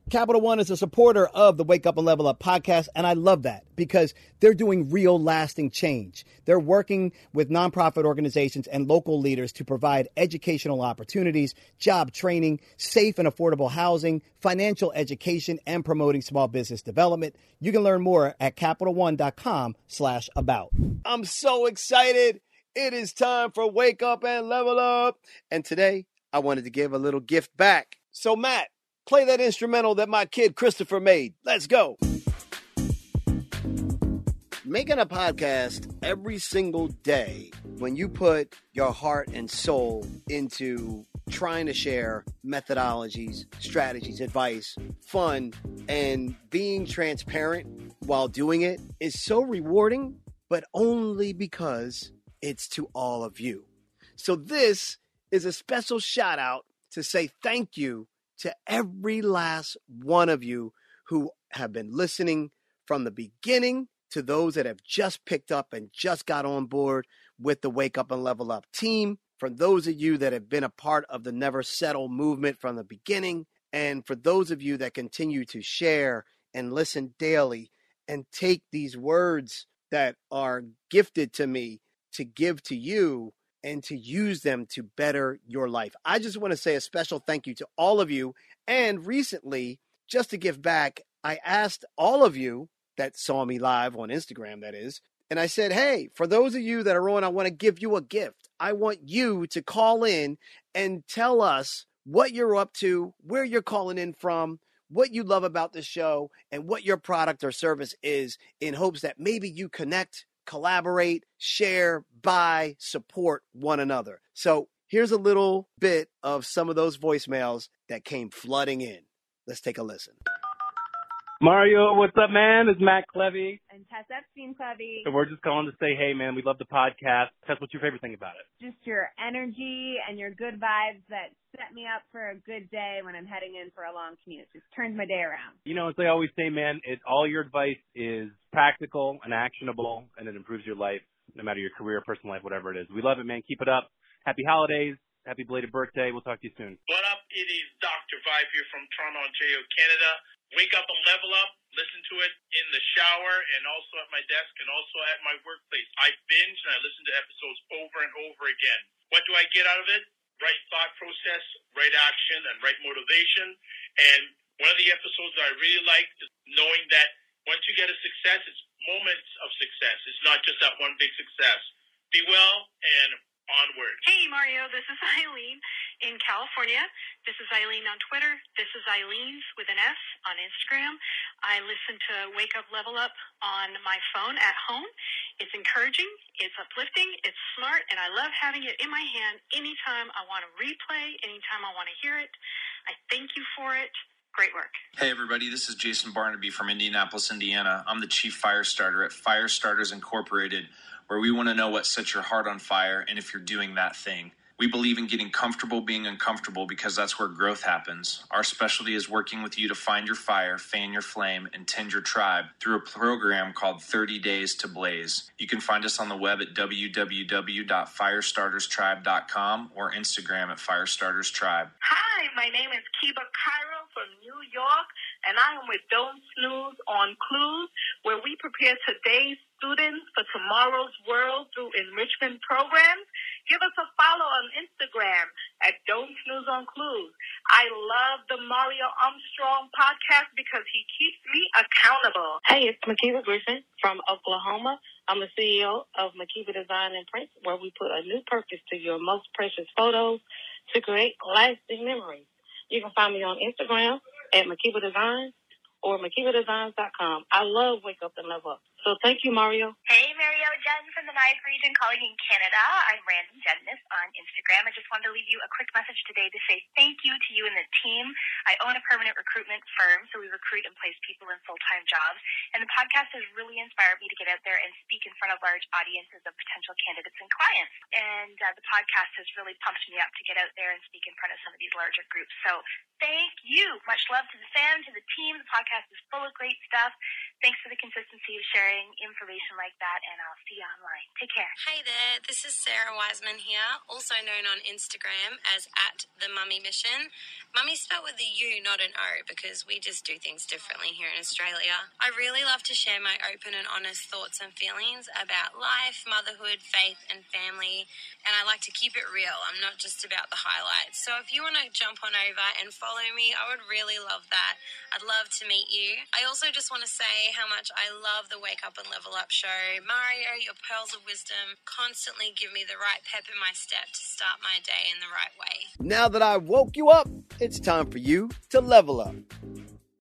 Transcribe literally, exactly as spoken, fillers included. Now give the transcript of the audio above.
Capital One is a supporter of the Wake Up and Level Up podcast, and I love that because they're doing real lasting change. They're working with nonprofit organizations and local leaders to provide educational opportunities, job training, safe and affordable housing, financial education, and promoting small business development. You can learn more at Capital One dot com slash about. I'm so excited. It is time for Wake Up and Level Up. And today, I wanted to give a little gift back. So, Matt, play that instrumental that my kid Christopher made. Let's go. Making a podcast every single day, when you put your heart and soul into trying to share methodologies, strategies, advice, fun, and being transparent while doing it is so rewarding, but only because it's to all of you. So this is a special shout out to say thank you to every last one of you who have been listening from the beginning to those that have just picked up and just got on board with the Wake Up and Level Up team, for those of you that have been a part of the Never Settle movement from the beginning, and for those of you that continue to share and listen daily and take these words that are gifted to me to give to you and to use them to better your life. I just want to say a special thank you to all of you. And recently, just to give back, I asked all of you that saw me live on Instagram, that is, and I said, hey, for those of you that are on, I want to give you a gift. I want you to call in and tell us what you're up to, where you're calling in from, what you love about the show, and what your product or service is, in hopes that maybe you connect, collaborate, share, buy, support one another. So here's a little bit of some of those voicemails that came flooding in. Let's take a listen. Mario, what's up, man? It's Matt Clevy. And Tess Epstein Clevy. So we're just calling to say, hey, man, we love the podcast. Tess, what's your favorite thing about it? Just your energy and your good vibes that set me up for a good day when I'm heading in for a long commute. Just turns my day around. You know, as I always say, man, it, all your advice is practical and actionable, and it improves your life, no matter your career, personal life, whatever it is. We love it, man. Keep it up. Happy holidays. Happy belated birthday. We'll talk to you soon. What up? It is Doctor Vibe here from Toronto, Ontario, Canada. Wake up and level up. Listen to it in the shower and also at my desk and also at my workplace. I binge and I listen to episodes over and over again. What do I get out of it? Right thought process, right action, and right motivation. And one of the episodes that I really liked is knowing that once you get a success, it's moments of success. It's not just that one big success. Be well and onward. Hey, Mario, this is Eileen in California. This is Eileen on Twitter. This is Eileen's with an S on Instagram. I listen to Wake Up Level Up on my phone at home. It's encouraging, it's uplifting, it's smart, and I love having it in my hand anytime I want to replay, anytime I want to hear it. I thank you for it. Great work. Hey, everybody. This is Jason Barnaby from Indianapolis, Indiana. I'm the Chief Fire Starter at Fire Starters Incorporated, where we want to know what sets your heart on fire and if you're doing that thing. We believe in getting comfortable being uncomfortable because that's where growth happens. Our specialty is working with you to find your fire, fan your flame, and tend your tribe through a program called thirty days to Blaze. You can find us on the web at w w w dot fire starters tribe dot com or Instagram at firestarterstribe. Hi, my name is Kiba Cairo from New York, and I am with Don't Snooze on Clues, where we prepare today's students for tomorrow's world through enrichment programs. Give us a follow on Instagram at Don't Snooze on Clues. I love the Mario Armstrong podcast because he keeps me accountable. Hey, it's Makiba Griffin from Oklahoma. I'm the C E O of Makiba Design and Print, where we put a new purpose to your most precious photos to create lasting memories. You can find me on Instagram at Makiba Design or makiba designs dot com. I love Wake Up and Level Up. So thank you, Mario. Hey, Mario, Jen from the Niagara region calling in Canada. I'm Random Jenness on Instagram. I just wanted to leave you a quick message today to say thank you to you and the team. I own a permanent recruitment firm, so we recruit and place people in full-time jobs. And the podcast has really inspired me to get out there and speak in front of large audiences of potential candidates and clients. And uh, the podcast has really pumped me up to get out there and speak in front of some of these larger groups. So thank you. Much love to the fans, to the team. The podcast is full of great stuff. Thanks for the consistency of sharing information like that, and I'll see you online. Take care. Hey there, this is Sarah Wiseman here, also known on Instagram as at the Mummy Mission. Mummy's spelled with a U, not an O, because we just do things differently here in Australia. I really love to share my open and honest thoughts and feelings about life, motherhood, faith, and family, and I like to keep it real. I'm not just about the highlights. So if you want to jump on over and follow me, I would really love that. I'd love to meet you. I also just want to say how much I love the Wake Up and Level Up show. Mario, your pearls of wisdom constantly give me the right pep in my step to start my day in the right way. Now that I woke you up, it's time for you to level up.